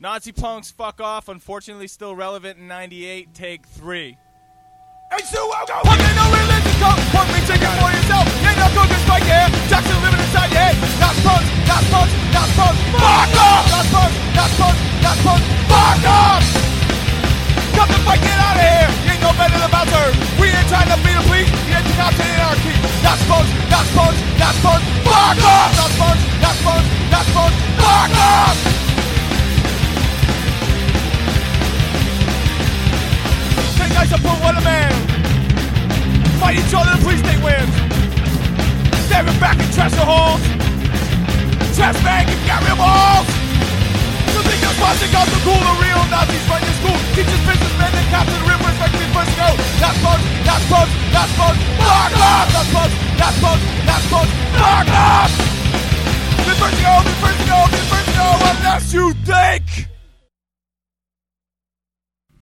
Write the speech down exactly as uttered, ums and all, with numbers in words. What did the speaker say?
Nazi punks, fuck off. Unfortunately, still relevant in ninety-eight. Take three. Hey, so I'll go. Fucking no religion, come. Punk me, take it for yourself. You ain't no cooking strike, yeah. Jackson living inside your head. Not punks, not punks, not punks. Fuck off! Not punks, not punks, not punks. Fuck off! Come the fuck get out of here. You ain't no better than bouncer. We ain't trying to be the police. We ain't the cops in anarchy. Not punks, not punks, not punks. Fuck off! Not punks, not punks, not punks. Fuck off! Guys are put one a man. Fight each other, the police state wins. Staring back in trash halls. Trash bag and got real balls. You think you're sponsoring out the cool, the real Nazis run your school. Teachers, businessmen, and cops and rippers like these first go. Not punks, not punks, not punks. Fuck off! Not punks, not punks, not punks. Fuck off! This first go, this first go, this first go, unless you think.